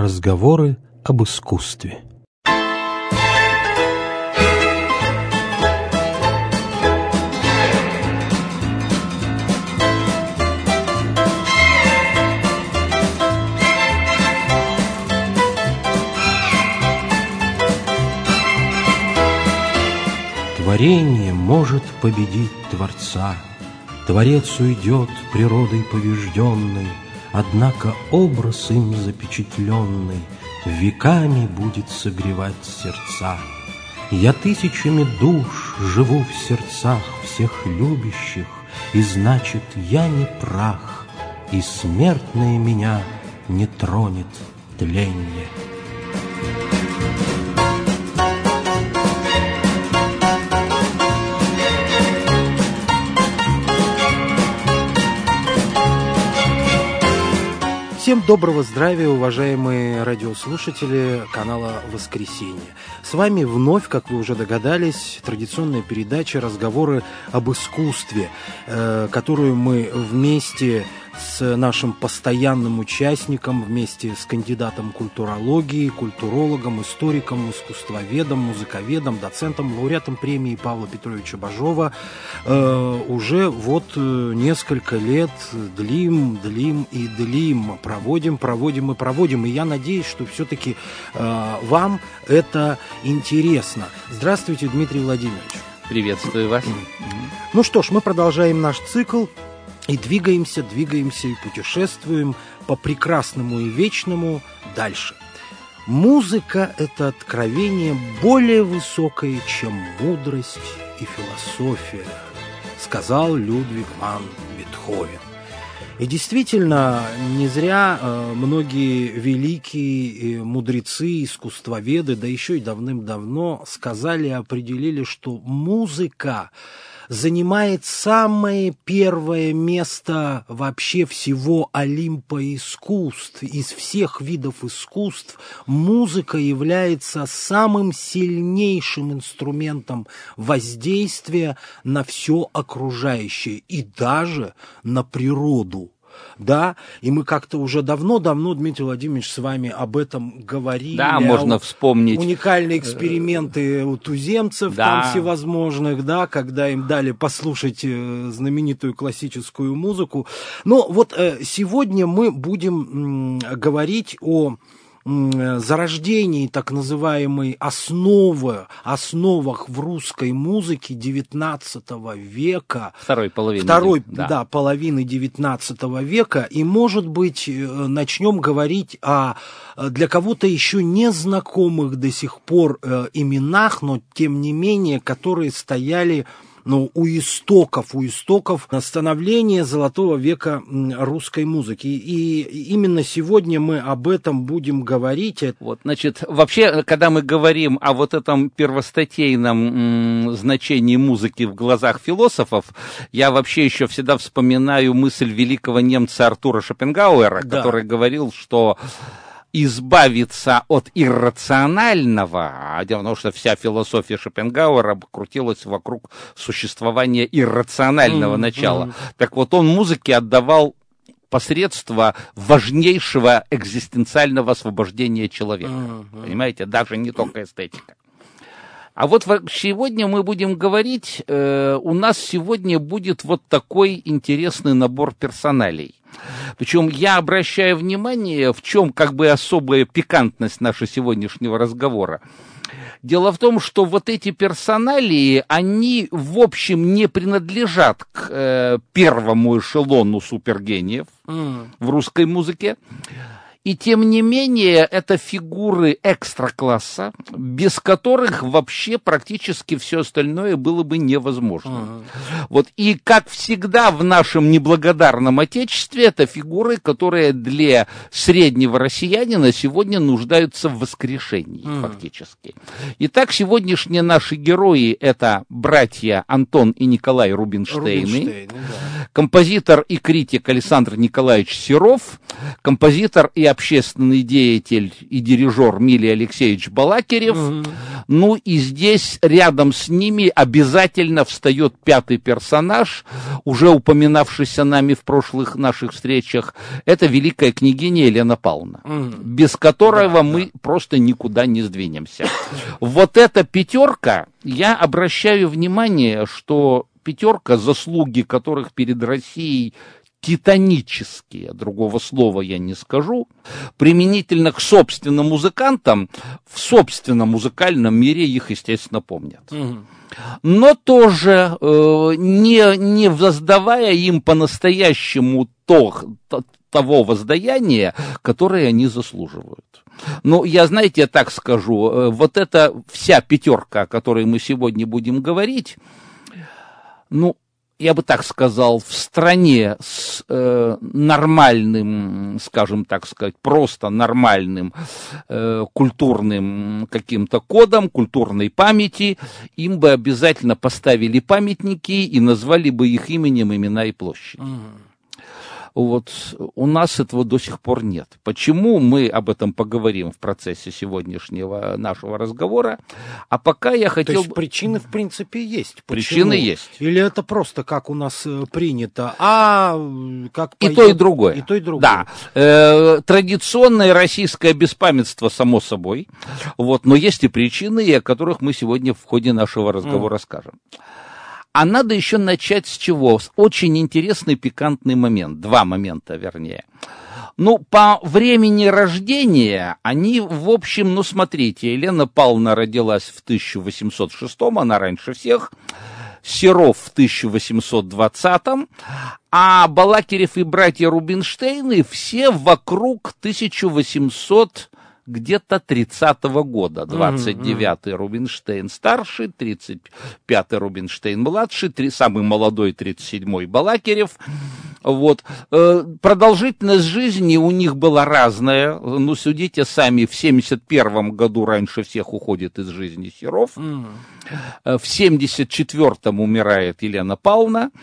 Разговоры об искусстве. Творение может победить Творца. Творец уйдет природой побежденной, однако образ им запечатленный веками будет согревать сердца. Я тысячами душ живу в сердцах всех любящих, и значит, я не прах, и смертное меня не тронет тленье. Всем доброго здравия, уважаемые радиослушатели канала «Воскресенье». С вами вновь, как вы уже догадались, традиционная передача «Разговоры об искусстве», которую мы вместе с нашим постоянным участником, вместе с кандидатом культурологии, культурологом, историком, искусствоведом, музыковедом, доцентом, лауреатом премии Павла Петровича Бажова уже вот несколько лет длим. Проводим. И я надеюсь, что все-таки вам это интересно. Здравствуйте, Дмитрий Владимирович. Приветствую вас. Ну что ж, мы продолжаем наш цикл. И двигаемся и путешествуем по прекрасному и вечному дальше. Музыка – это откровение более высокое, чем мудрость и философия, сказал Людвиг ван Бетховен. И действительно, не зря многие великие мудрецы, искусствоведы, да еще и давным-давно сказали и определили, что музыка занимает самое первое место вообще всего Олимпа искусств. Из всех видов искусств музыка является самым сильнейшим инструментом воздействия на все окружающее и даже на природу. Да, и мы как-то уже давно, Дмитрий Владимирович, с вами об этом говорили. Да, можно вспомнить. Уникальные эксперименты у туземцев, да, там всевозможных, да, когда им дали послушать знаменитую классическую музыку. Но вот сегодня мы будем говорить о зарождении так называемой основах в русской музыке XIX века. Второй половины XIX века. И, может быть, начнем говорить о для кого-то еще не знакомых до сих пор именах, но, тем не менее, которые стояли у истоков становления золотого века русской музыки. И именно сегодня мы об этом будем говорить. Вот, значит, вообще, когда мы говорим о вот этом первостатейном значении музыки в глазах философов, я вообще еще всегда вспоминаю мысль великого немца Артура Шопенгауэра, да, который говорил, что избавиться от иррационального, а дело в том, что вся философия Шопенгауэра крутилась вокруг существования иррационального начала. Так вот, он музыке отдавал посредство важнейшего экзистенциального освобождения человека. Понимаете, даже не только эстетика. А вот сегодня мы будем говорить, у нас сегодня будет вот такой интересный набор персоналей. Причем я обращаю внимание, в чем как бы особая пикантность нашего сегодняшнего разговора. Дело в том, что вот эти персоналии, они, в общем, не принадлежат к первому эшелону супергениев в русской музыке. И тем не менее, это фигуры экстра-класса, без которых вообще практически все остальное было бы невозможно. Вот. И, как всегда в нашем неблагодарном Отечестве, это фигуры, которые для среднего россиянина сегодня нуждаются в воскрешении, фактически. Итак, сегодняшние наши герои — это братья Антон и Николай Рубинштейны, композитор и критик Александр Николаевич Серов, композитор и общественный деятель и дирижер Милий Алексеевич Балакирев. Ну и здесь рядом с ними обязательно встает пятый персонаж, уже упоминавшийся нами в прошлых наших встречах. Это великая княгиня Елена Павловна, без которого мы просто никуда не сдвинемся. Вот эта пятерка, я обращаю внимание, что пятерка, заслуги которых перед Россией титанические, другого слова я не скажу, применительно к собственным музыкантам, в собственном музыкальном мире их, естественно, помнят. Но тоже не воздавая им по-настоящему того воздаяния, которое они заслуживают. Ну, я, знаете, я так скажу, вот эта вся пятерка, о которой мы сегодня будем говорить, ну, я бы так сказал, в стране с нормальным, скажем так сказать, просто нормальным культурным каким-то кодом, культурной памяти, им бы обязательно поставили памятники и назвали бы их именем, имена и площади. Вот у нас этого до сих пор нет. Почему, мы об этом поговорим в процессе сегодняшнего нашего разговора. А пока я хотел... То есть причины, в принципе, есть. Причины есть. Или это просто как у нас принято, как пойдет... И то, и другое. И то, и другое. Да. Традиционное российское беспамятство, само собой. Вот. Но есть и причины, о которых мы сегодня в ходе нашего разговора скажем. А надо еще начать с чего? С очень интересный пикантный момент. Два момента, вернее. Ну, по времени рождения они, в общем, ну, смотрите, Елена Павловна родилась в 1806-м, она раньше всех, Серов в 1820-м, а Балакирев и братья Рубинштейны все вокруг 1800 где-то 30-го года, 29-й Рубинштейн старший, 35-й Рубинштейн младший, самый молодой 37-й Балакирев. Вот. Продолжительность жизни у них была разная. Ну, судите сами, в 71-м году раньше всех уходит из жизни Серов. В 74-м умирает Елена Павловна.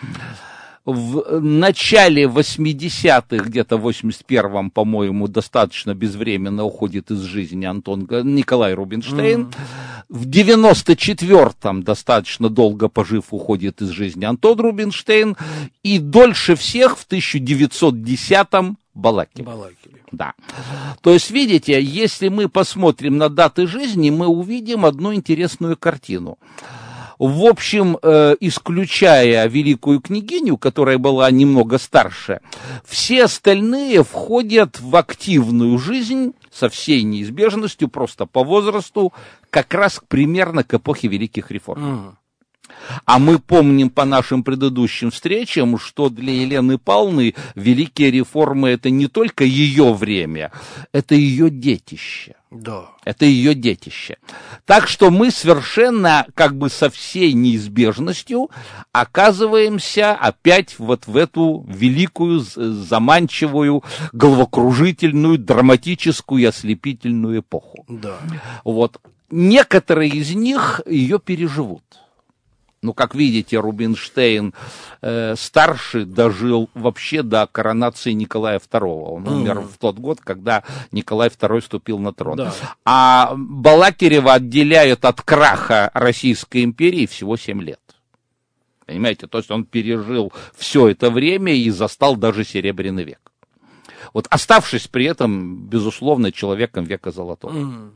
В начале 80-х, где-то в 81-м, по-моему, достаточно безвременно уходит из жизни Николай Рубинштейн. В 94-м, достаточно долго пожив, уходит из жизни Антон Рубинштейн. И дольше всех в 1910-м Балакирев. Да. То есть, видите, если мы посмотрим на даты жизни, мы увидим одну интересную картину. В общем, исключая великую княгиню, которая была немного старше, все остальные входят в активную жизнь со всей неизбежностью, просто по возрасту, как раз примерно к эпохе великих реформ. А мы помним по нашим предыдущим встречам, что для Елены Павловны великие реформы — это не только ее время, это ее детище. Да. Это ее детище. Так что мы совершенно, как бы со всей неизбежностью, оказываемся опять вот в эту великую, заманчивую, головокружительную, драматическую, ослепительную эпоху. Да. Вот. Некоторые из них ее переживут. Ну, как видите, Рубинштейн старший дожил вообще до коронации Николая II. Он умер в тот год, когда Николай II вступил на трон. Да. А Балакирева отделяют от краха Российской империи всего 7 лет. Понимаете, то есть он пережил все это время и застал даже Серебряный век. Вот, оставшись при этом, безусловно, человеком века золотого.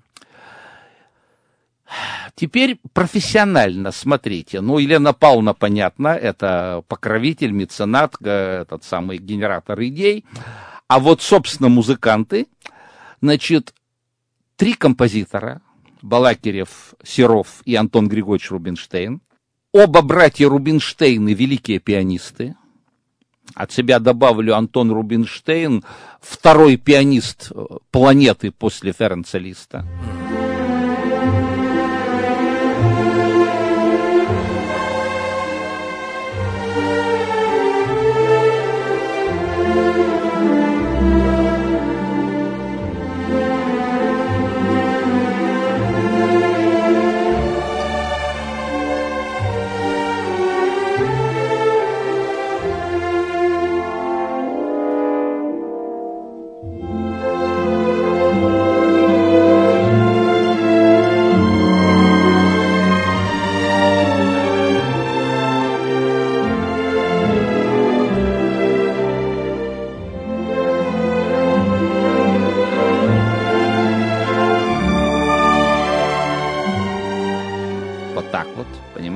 Теперь профессионально смотрите. Ну, Елена Павловна, понятно, это покровитель, меценат, этот самый генератор идей. А вот, собственно, музыканты, значит, 3 композитора, Балакирев, Серов и Антон Григорьевич Рубинштейн. Оба братья Рубинштейны великие пианисты. От себя добавлю, Антон Рубинштейн, второй пианист планеты после Ференца Листа.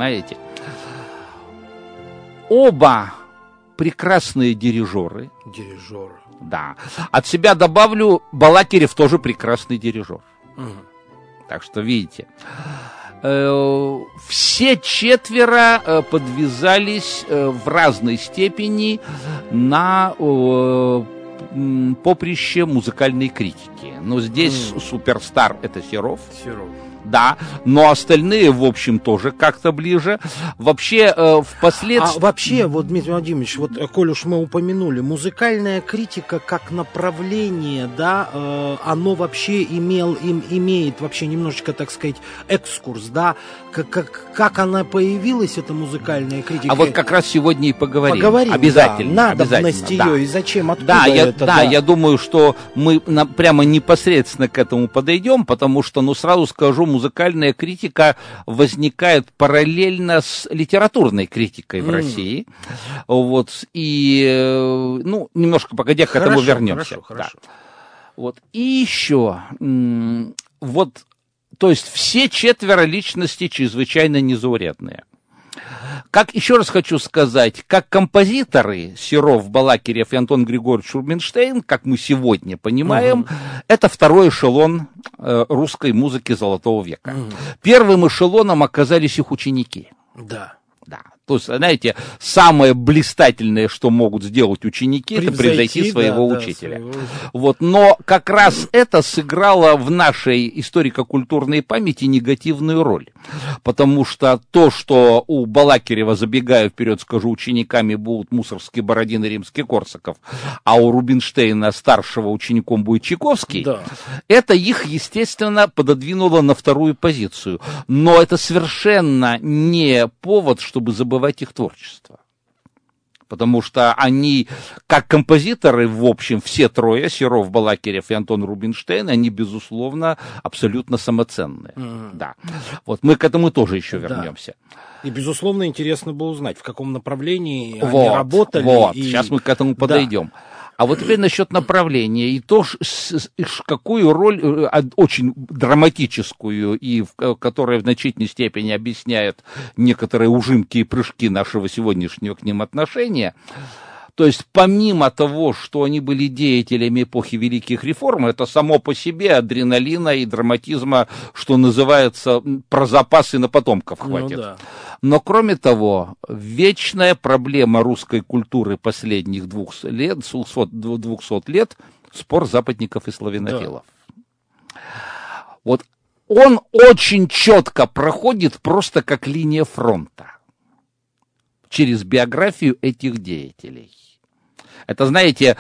понимаете? Оба прекрасные дирижеры. Дирижеры. Да. От себя добавлю, Балакирев тоже прекрасный дирижер. Так что, видите, все четверо подвязались в разной степени на поприще музыкальной критики. Но здесь суперстар — это Серов. Да, но остальные, в общем, тоже как-то ближе. Вообще, впоследствии... вообще, вот, Дмитрий Владимирович, вот, коль уж мы упомянули, музыкальная критика как направление, да, оно вообще имеет вообще немножечко, так сказать, экскурс, да, как она появилась, эта музыкальная критика. А вот как раз сегодня и поговорим. Обязательно. Да, надобность ее, да. И зачем, откуда я думаю, что мы прямо непосредственно к этому подойдем, потому что, сразу скажу, музыкальная критика возникает параллельно с литературной критикой в России. Вот, и, немножко погодя, к этому вернемся. Хорошо. Да. Вот, и еще, то есть все четверо личностей чрезвычайно незаурядные. Как, еще раз хочу сказать, как композиторы Серов, Балакирев и Антон Григорьевич Рубинштейн, как мы сегодня понимаем, это второй эшелон русской музыки Золотого века. Первым эшелоном оказались их ученики. Да. То есть, знаете, самое блистательное, что могут сделать ученики, это превзойти своего учителя. Вот, но как раз это сыграло в нашей историко-культурной памяти негативную роль. Потому что то, что у Балакирева, забегая вперед, скажу, учениками будут Мусоргский, Бородин и Римский-Корсаков, а у Рубинштейна старшего учеником будет Чайковский, это их, естественно, пододвинуло на вторую позицию. Но это совершенно не повод, чтобы забывать их творчество. Потому что они, как композиторы, в общем, все трое, Серов, Балакирев и Антон Рубинштейн, они, безусловно, абсолютно самоценные. Да. Вот мы к этому тоже еще вернемся. И, безусловно, интересно было узнать, в каком направлении они работали. Сейчас мы к этому подойдем. А вот теперь насчет направления и то, какую роль, очень драматическую, и которая в значительной степени объясняет некоторые ужимки и прыжки нашего сегодняшнего к ним отношения. То есть, помимо того, что они были деятелями эпохи Великих Реформ, это само по себе адреналина и драматизма, что называется, про запасы на потомков хватит. Но, кроме того, вечная проблема русской культуры последних 200 лет – спор западников и славянофилов. Вот он очень четко проходит просто как линия фронта через биографию этих деятелей. Это, знаете,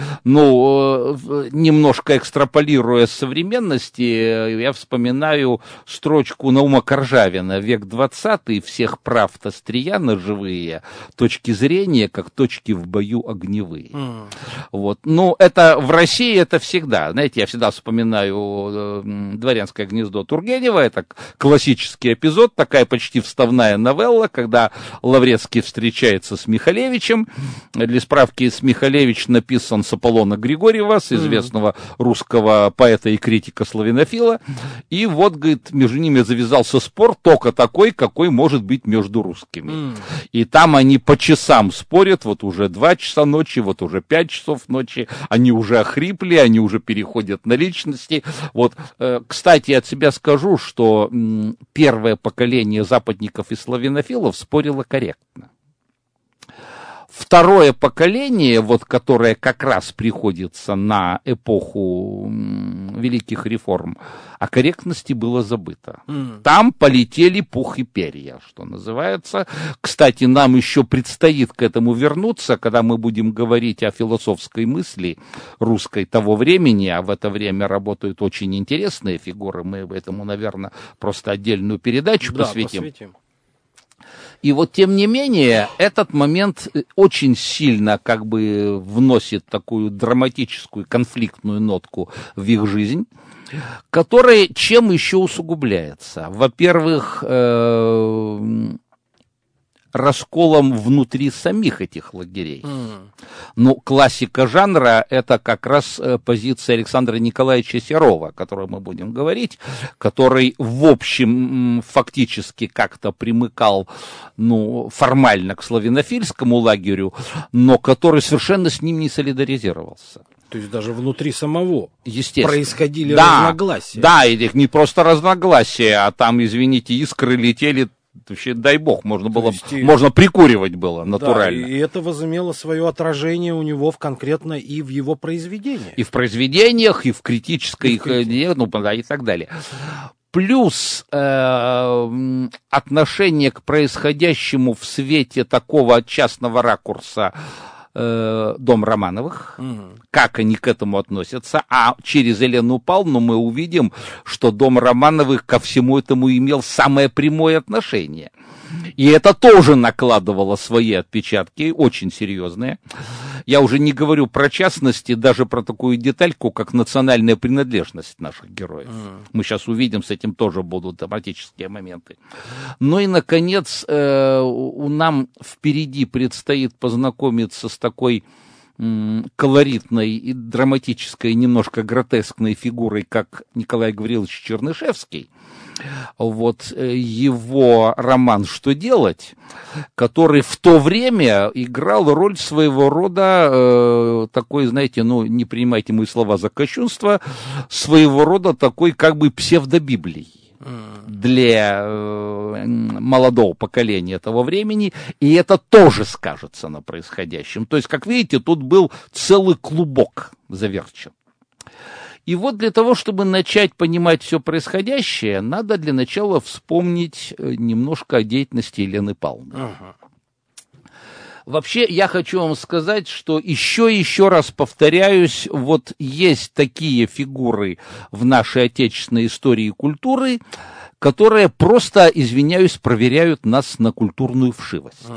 немножко экстраполируя с современности, я вспоминаю строчку Наума Коржавина «Век 20, всех правд острия ножевые, точки зрения, как точки в бою огневые». Вот. Это в России это всегда. Знаете, я всегда вспоминаю «Дворянское гнездо» Тургенева, это классический эпизод, такая почти вставная новелла, когда Лаврецкий встречается с Михалевичем. Для справки, с Михалевичем написан с Аполлона Григорьева, с известного русского поэта и критика славянофила. И вот, говорит, между ними завязался спор только такой, какой может быть между русскими. И там они по часам спорят, вот уже 2 часа ночи, вот уже 5 часов ночи, они уже охрипли, они уже переходят на личности. Вот, кстати, от себя скажу, что первое поколение западников и славянофилов спорило корректно. Второе поколение, которое как раз приходится на эпоху Великих Реформ, о корректности было забыто. Там полетели пух и перья, что называется. Кстати, нам еще предстоит к этому вернуться, когда мы будем говорить о философской мысли русской того времени, а в это время работают очень интересные фигуры. Мы этому, наверное, просто отдельную передачу посвятим. И вот, тем не менее, этот момент очень сильно вносит такую драматическую, конфликтную нотку в их жизнь, которая чем еще усугубляется? Во-первых, расколом внутри самих этих лагерей. Но классика жанра — это как раз позиция Александра Николаевича Серова, о которой мы будем говорить, который, в общем, фактически как-то примыкал, формально к славянофильскому лагерю, но который совершенно с ним не солидаризировался. То есть даже внутри самого происходили разногласия. Да, и не просто разногласия, а там, извините, искры летели, вообще, дай бог, можно прикуривать было натурально. Да, и это возымело свое отражение у него конкретно и в его произведениях. И в произведениях, и в критической, и так далее. Плюс отношение к происходящему в свете такого частного ракурса «Дом Романовых», как они к этому относятся, а через Елену Павловну мы увидим, что «Дом Романовых» ко всему этому имел самое прямое отношение. И это тоже накладывало свои отпечатки, очень серьезные. Я уже не говорю про частности, даже про такую детальку, как национальная принадлежность наших героев. Мы сейчас увидим, с этим тоже будут драматические моменты. Ну и, наконец, нам впереди предстоит познакомиться с такой колоритной и драматической, немножко гротескной фигурой, как Николай Гаврилович Чернышевский. Вот его роман «Что делать?», который в то время играл роль своего рода такой, знаете, не принимайте мои слова за кощунство, своего рода такой как бы псевдобиблии для молодого поколения этого времени, и это тоже скажется на происходящем. То есть, как видите, тут был целый клубок заверчен. И вот для того, чтобы начать понимать все происходящее, надо для начала вспомнить немножко о деятельности Елены Павловны. Вообще, я хочу вам сказать, что еще раз повторяюсь, вот есть такие фигуры в нашей отечественной истории и культуры, которые просто, извиняюсь, проверяют нас на культурную вшивость.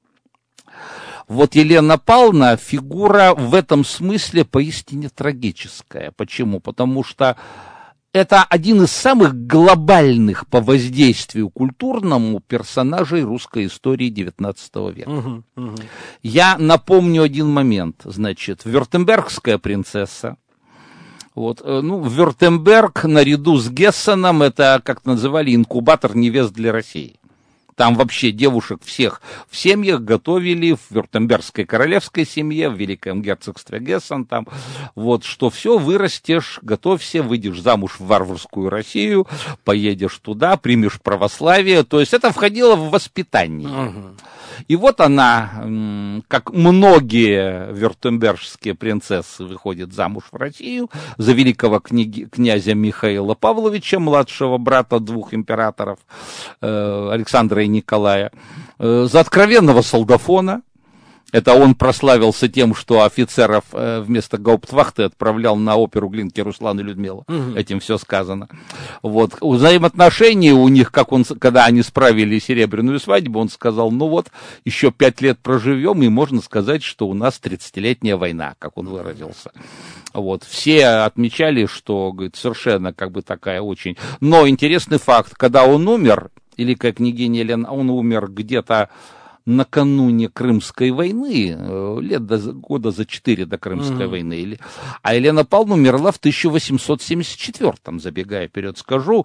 Вот Елена Павловна фигура в этом смысле поистине трагическая. Почему? Потому что это один из самых глобальных по воздействию культурному персонажей русской истории XIX века. Я напомню один момент. Значит, Вюртембергская принцесса. Вот, Вюртемберг наряду с Гессеном — это, как называли, инкубатор невест для России. Там вообще девушек всех в семьях готовили, в вюртембергской королевской семье, в Великом герцогстве Гессен, там, вот, что все, вырастешь, готовься, выйдешь замуж в варварскую Россию, поедешь туда, примешь православие, то есть это входило в воспитание. И вот она, как многие вюртембержские принцессы, выходит замуж в Россию за великого князя Михаила Павловича, младшего брата двух императоров, Александра и Николая, за откровенного солдафона. Это он прославился тем, что офицеров вместо гауптвахты отправлял на оперу Глинки Руслан и Людмила. Этим все сказано. Вот. Взаимоотношения у них, когда они справили серебряную свадьбу, он сказал, еще 5 лет проживем, и можно сказать, что у нас 30-летняя война, как он выразился. Вот. Все отмечали, что, говорит, совершенно как бы такая очень... Но интересный факт, когда он умер, великая княгиня Елена, он умер где-то накануне Крымской войны, года за 4 до Крымской войны, а Елена Павловна умерла в 1874-м, забегая вперед скажу,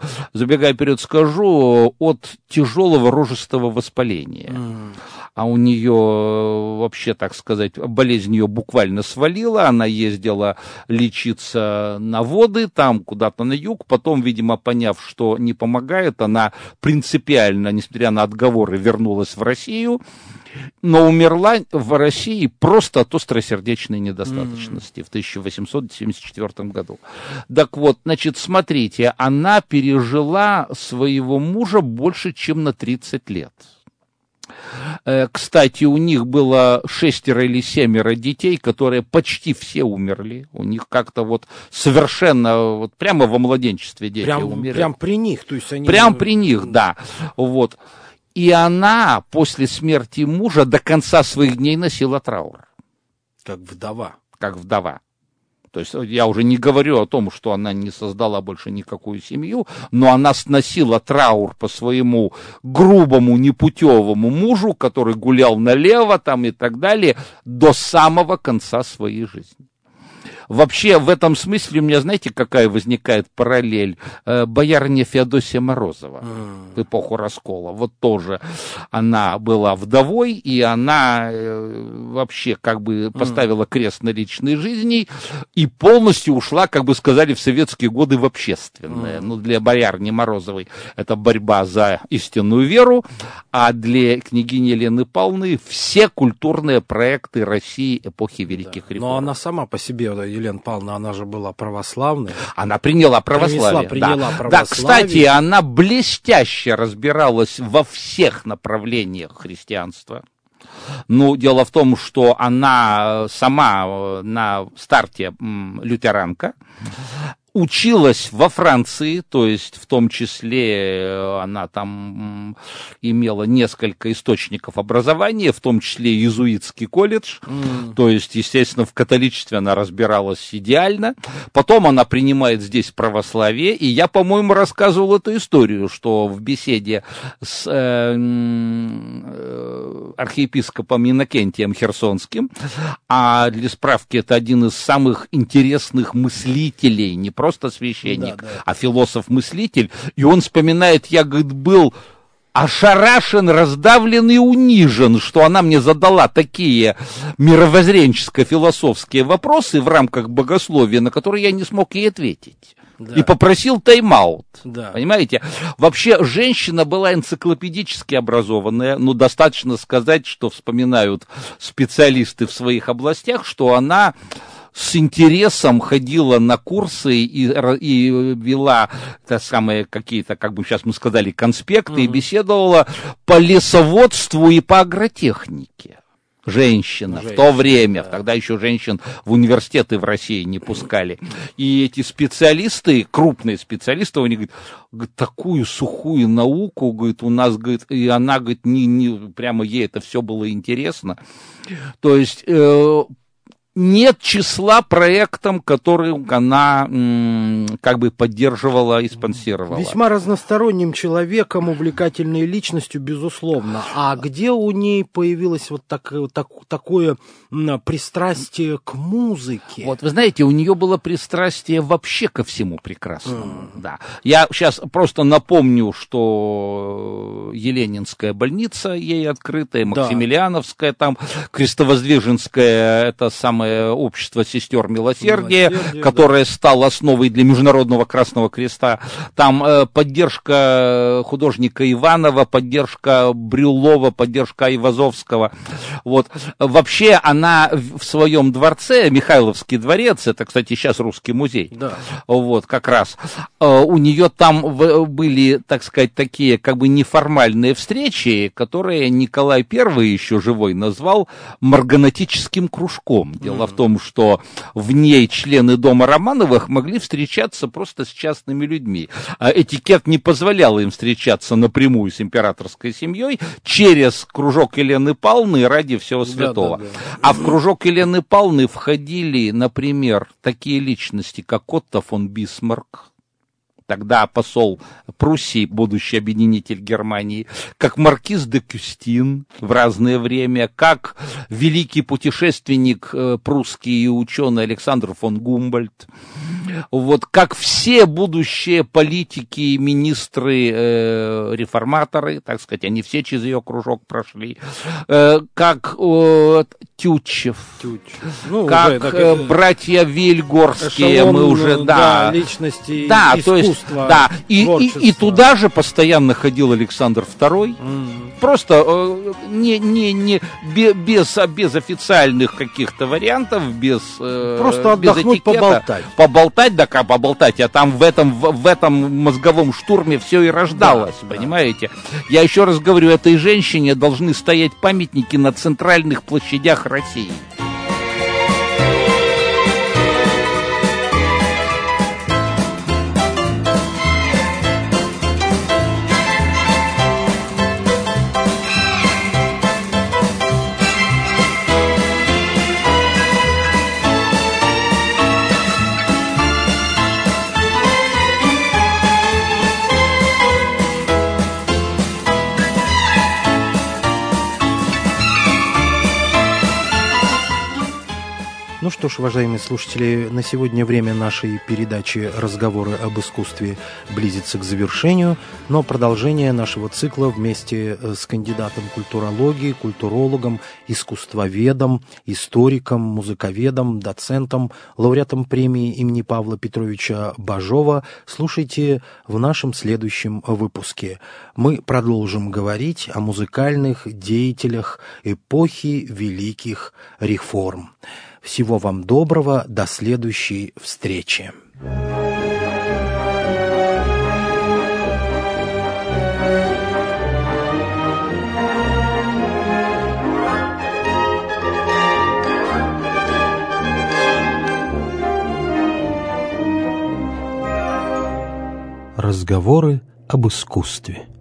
от тяжелого рожистого воспаления. А у нее вообще, так сказать, болезнь ее буквально свалила, она ездила лечиться на воды, там куда-то на юг, потом, видимо, поняв, что не помогает, она принципиально, несмотря на отговоры, вернулась в Россию, но умерла в России просто от остросердечной недостаточности в 1874 году. Так вот, значит, смотрите, она пережила своего мужа больше, чем на 30 лет. Кстати, у них было 6 или 7 детей, которые почти все умерли. У них как-то вот совершенно, вот прямо во младенчестве дети умерли. Прям при них, то есть они... Прям при них, да. Вот. И она после смерти мужа до конца своих дней носила траур. Как вдова. Как вдова. То есть я уже не говорю о том, что она не создала больше никакую семью, но она сносила траур по своему грубому, непутевому мужу, который гулял налево там и так далее, до самого конца своей жизни. Вообще, в этом смысле у меня, знаете, какая возникает параллель? Боярыня Феодосия Морозова в эпоху раскола. Вот тоже она была вдовой, и она вообще как бы поставила крест на личной жизни и полностью ушла, как бы сказали, в советские годы в общественное. Ну, для боярыни Морозовой это борьба за истинную веру, а для княгини Елены Павловны все культурные проекты России эпохи Великих реформ. Но она сама по себе, Елена Павловна, она же была православной. Она приняла православие. Приняла да. православие. Да, кстати, она блестяще разбиралась во всех направлениях христианства. Ну, дело в том, что она сама на старте лютеранка, училась во Франции, то есть в том числе она там имела несколько источников образования, в том числе иезуитский колледж, то есть, естественно, в католичестве она разбиралась идеально. Потом она принимает здесь православие, и я, по-моему, рассказывал эту историю, что в беседе с архиепископом Иннокентием Херсонским, а для справки это один из самых интересных мыслителей, не просто священник, а философ-мыслитель, и он вспоминает, я, говорит, был ошарашен, раздавлен и унижен, что она мне задала такие мировоззренческо-философские вопросы в рамках богословия, на которые я не смог ей ответить. Да. И попросил тайм-аут. Да. Понимаете? Вообще, женщина была энциклопедически образованная, но достаточно сказать, что вспоминают специалисты в своих областях, что она с интересом ходила на курсы и вела самые какие-то, как бы сейчас мы сказали, конспекты, и беседовала по лесоводству и по агротехнике. Женщина в то время, да. Тогда еще женщин в университеты в России не пускали. И эти специалисты, крупные специалисты, они говорят, такую сухую науку, говорит, у нас, говорит, и она, говорит, прямо ей это все было интересно. То есть нет числа проектам, которые она как бы поддерживала и спонсировала. Весьма разносторонним человеком, увлекательной личностью, безусловно. А где у ней появилось вот такое пристрастие к музыке? Вот, вы знаете, у нее было пристрастие вообще ко всему прекрасному. Да. Я сейчас просто напомню, что Еленинская больница ей открытая, Максимилиановская, там, Крестовоздвиженская, это самое общество сестер милосердия, которое стало основой для Международного Красного Креста. Там поддержка художника Иванова, поддержка Брюлова, поддержка Айвазовского. Вот. Вообще она в своем дворце, Михайловский дворец, это, кстати, сейчас Русский музей, вот, как раз, у нее там были, так сказать, такие как бы неформальные встречи, которые Николай I еще живой назвал марганатическим кружком. Дело в том, что в ней члены дома Романовых могли встречаться просто с частными людьми. Этикет не позволял им встречаться напрямую с императорской семьей через кружок Елены Павловны ради всего святого. А в кружок Елены Павловны входили, например, такие личности, как Отто фон Бисмарк, тогда посол Пруссии, будущий объединитель Германии, как маркиз де Кюстин в разное время, как великий путешественник прусский и ученый Александр фон Гумбольдт, вот, как все будущие политики, министры, реформаторы, так сказать, они все через ее кружок прошли, как Тютчев, ну, как уже, братья Вильгорские, мы уже, личности, да, то есть, да, и туда же постоянно ходил Александр II, просто без официальных каких-то вариантов, без просто отдохнуть, без этикета, поболтать, да как поболтать, а там в этом мозговом штурме все и рождалось, понимаете? Я еще раз говорю, этой женщине должны стоять памятники на центральных площадях России. что ж, уважаемые слушатели, на сегодня время нашей передачи «Разговоры об искусстве» близится к завершению, но продолжение нашего цикла вместе с кандидатом культурологии, культурологом, искусствоведом, историком, музыковедом, доцентом, лауреатом премии имени Павла Петровича Бажова слушайте в нашем следующем выпуске. Мы продолжим говорить о музыкальных деятелях эпохи великих реформ. Всего вам доброго, до следующей встречи. Разговоры об искусстве.